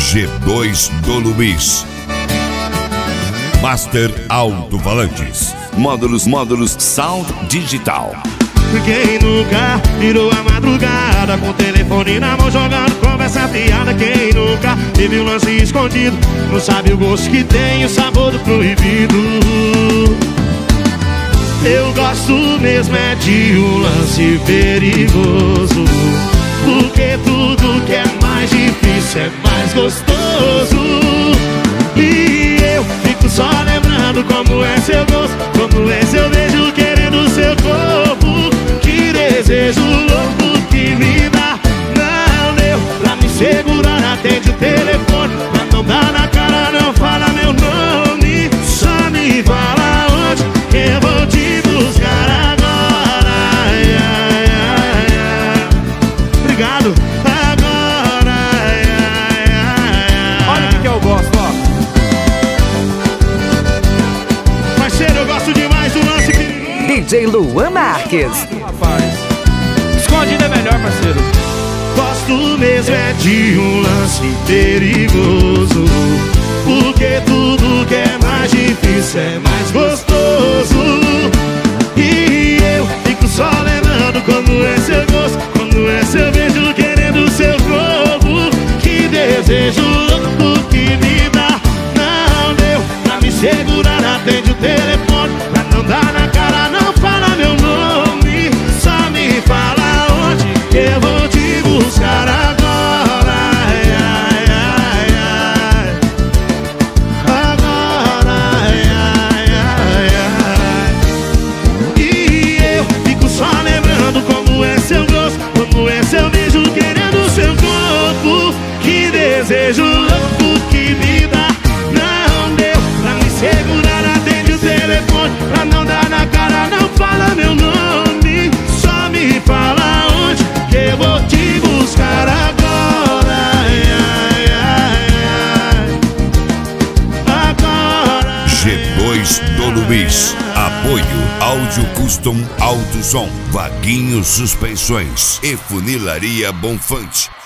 G2 do Luiz. Master Alto-Falantes. Módulos Sound Digital. Quem nunca virou a madrugada com o telefone na mão jogando conversa fiada? Quem nunca teve um lance escondido, não sabe o gosto que tem, o sabor do proibido? Eu gosto mesmo é de um lance perigoso, porque tudo que é mais difícil é mais gostoso. E eu fico só lembrando como é seu gosto, como é seu beijo querendo seu corpo. Que desejo louco que me dá. Não deu pra me segurar, atende o telefone, mas não dá na cara, não fala meu nome. Só me fala onde que eu vou te buscar agora. Ai, ai, ai, ai. Obrigado. Agora, ai, ai, ai. Olha o que eu gosto, ó. Parceiro, eu gosto demais do lance perigoso. DJ Luan Marques. Rapaz, escondido é melhor, parceiro. Gosto mesmo é de um lance perigoso, porque tudo que é mais difícil é mais gostoso. E eu fico só lembrando como é seu gosto, como é seu beijo querendo seu corpo. Que desejo louco que me dá. Não deu pra me segurar, atende o telefone, mas não dá na cara, não fala meu nome. Só me fala onde que eu vou te buscar agora. Ai, ai, ai, ai. Agora, ai, ai, ai, ai. E eu fico só lembrando como é seu gosto, como é seu beijo querendo seu corpo. Que desejo louco que me dá. Não deu pra me segurar, atende o telefone, pra não dar na cara, não fala meu nome. Só me fala onde que eu vou te buscar agora. Ai, ai, ai, ai. Agora. G2 do Luiz. Apoio Áudio Custom Alto Som. Vaguinho Suspensões e Funilaria Bonfante.